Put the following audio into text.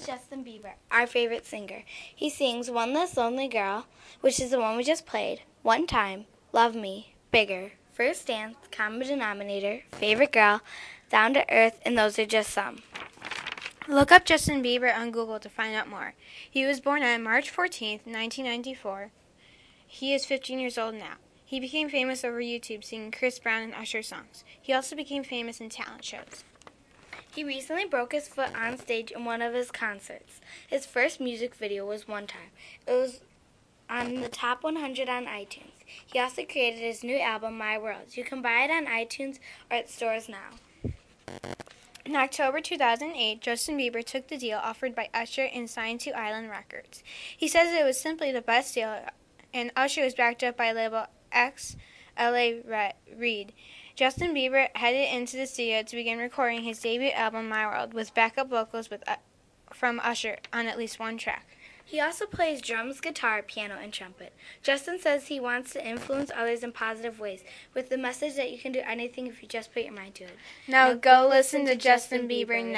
is Justin Bieber, our favorite singer. He sings One Less Lonely Girl, which is the one we just played, One Time, Love Me, Bigger, First Dance, Common Denominator, Favorite Girl, Down to Earth, and those are just some. Look up Justin Bieber on Google to find out more. He was born on March 14, 1994. He is 15 years old now. He became famous over YouTube singing Chris Brown and Usher songs. He also became famous in talent shows. He recently broke his foot on stage in one of his concerts. His first music video was One Time. It was on the top 100 on iTunes. He also created his new album, My World. You can buy it on iTunes or at stores now. In October 2008, Justin Bieber took the deal offered by Usher and signed to Island Records. He says it was simply the best deal, and Usher was backed up by label XLA Reid. Justin Bieber headed into the studio to begin recording his debut album, My World, with backup vocals from Usher on at least one track. He also plays drums, guitar, piano, and trumpet. Justin says he wants to influence others in positive ways, with the message that you can do anything if you just put your mind to it. Now go listen to Justin Bieber now.